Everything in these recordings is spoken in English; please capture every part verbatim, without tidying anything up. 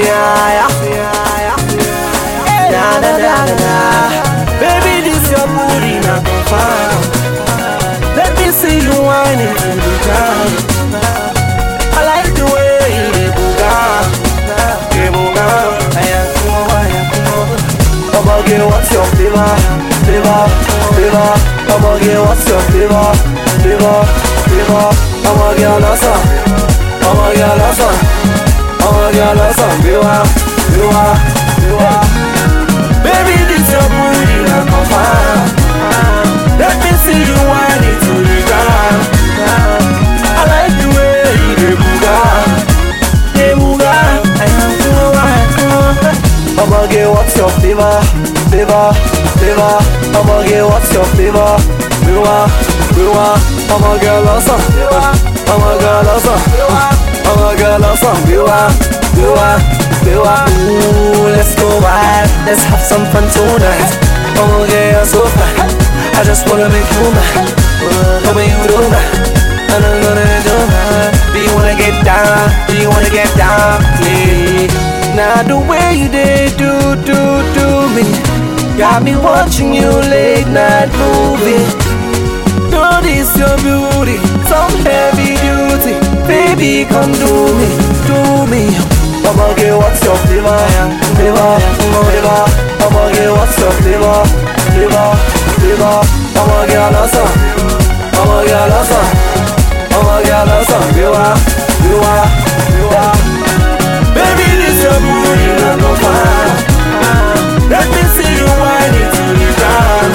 yeah, yeah. Na na na na na. Baby, this your booty, not fine. Let me see you whining to the ground. I like the way you booga, you booga. I am cool, I am cool. I'ma get what's your flavor, flavor, flavor. I'ma get what's your flavor, flavor, flavor. I'ma get lost on, I'ma get lost on, I'ma get lost on. Biwa, biwa, biwa. Baby, this your booty, not on fire. Let me see you whining to the ground. I like the way you booga, you booga. I am cool, I am cool. I'ma get what's your flavor, flavor, flavor. I'ma get what's your flavor, biwa, biwa. I'ma get lost on, I'ma get lost on, I'ma get lost on. Biwa, biwa, biwa. Ooh, let's go wild, let's have some fun tonight. I'ma get so fine, I just wanna make you mine. Tell me you do that, and I'm gonna do that. Do you wanna get down? Do you wanna get down? Yeah. Now the way you did do, do, do me got me watching you late night movie. Girl, this your beauty, some heavy duty. Baby, come do me, do me. I'ma get what's your flavor, flavor, flavor. I'ma get what's your flavor, flavor, flavor. I'ma get lost on, I'ma get lost on, I'ma get lost on. Biwa, biwa, biwa. Baby, this your booty, not no fire. Let me see you whining to the ground.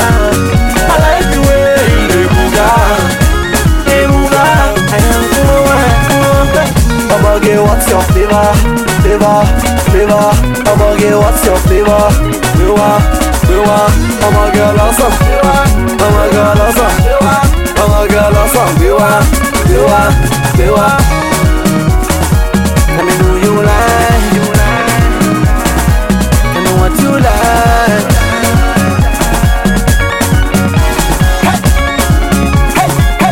I like the way you booga, you booga. I am cool, I am cool. I'ma get what's your flavor, flavor, flavor. I'ma get what's your flavor, biwa, biwa. I'ma get lost on, I'ma get lost on, I'ma get lost on. Biwa, biwa, biwa. Tell me who you like, you like. Tell me what you like. Hey, hey, hey.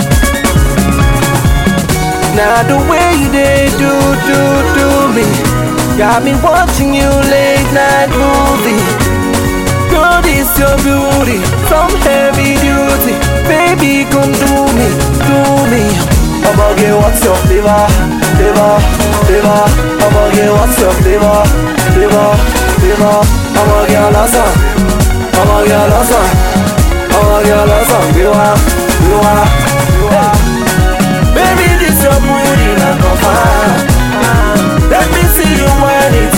Now the way you did do, do, do me got me watching you late night movie. Girl, this your beauty, some heavy duty. Baby, come do me, do me. I'ma get what's your flavor, flavor, flavor. I'ma get what's your flavor, flavor, flavor. I'ma get lost on, I'ma get lost on, I'ma get lost on. Biwa, biwa, biwa. Baby, this your booty, not on fire. Let me see you whining